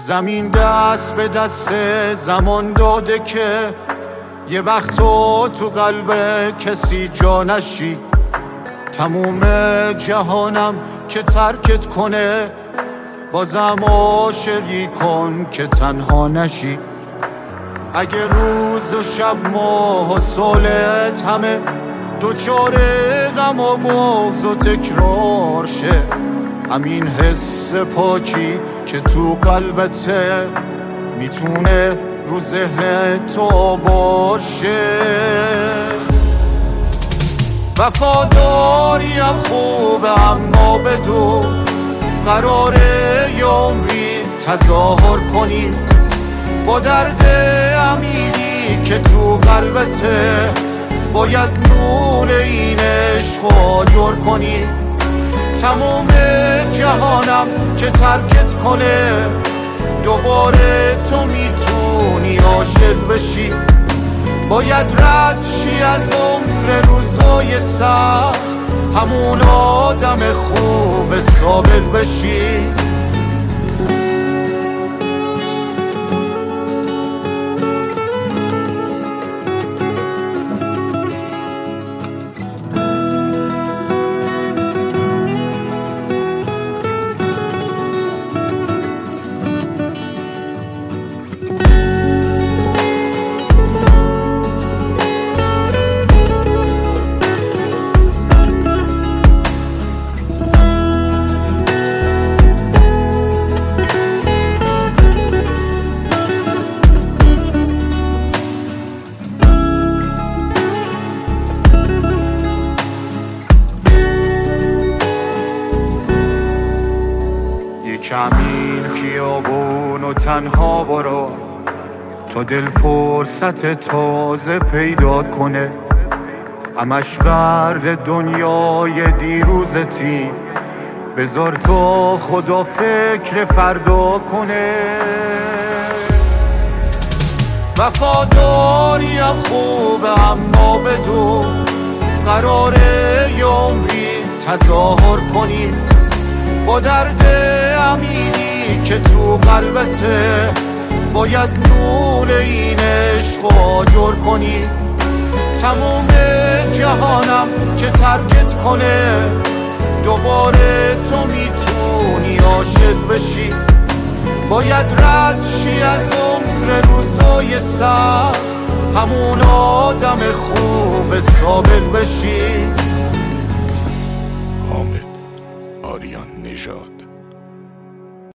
زمین دست به دست زمان داده که یه وقت تو قلب کسی جا نشی. تموم جهانم که ترکت کنه، بازم عاشقی کن که تنها نشی. اگه روز و شب ماه و سالت همه دوچار غم و بغض و تکرار شه، همین حس پاکی که تو قلبته میتونه رو ذهن تو باشه. وفاداریم خوبه اما بدو قراره یه عمری تظاهر کنی با درد عمیقی که تو قلبته. باید نور این عشق آجر کنی. تمام جهانم که ترکت کنه، دوباره تو میتونی عاشق بشی. باید رد شی از عمر روزای سخت، همون آدم خوب صابر بشی. کمین خیابون و تنها برو تا دل فرصت تازه پیدا کنه. همش غرق دنیای دیروزتی، بذار تو خدا فکر فردا کنه. وفاداریم خوبه اما بدو قراره یه عمری تظاهر کنی با درد عمیقی که تو قلبته. باید نور این عشق آجر کنی. تموم جهانم که ترکت کنه، دوباره تو میتونی عاشق بشی. باید رد شی از عمر روزای سخت، همون آدم خوب صابر بشی. حامد آریان نژاد.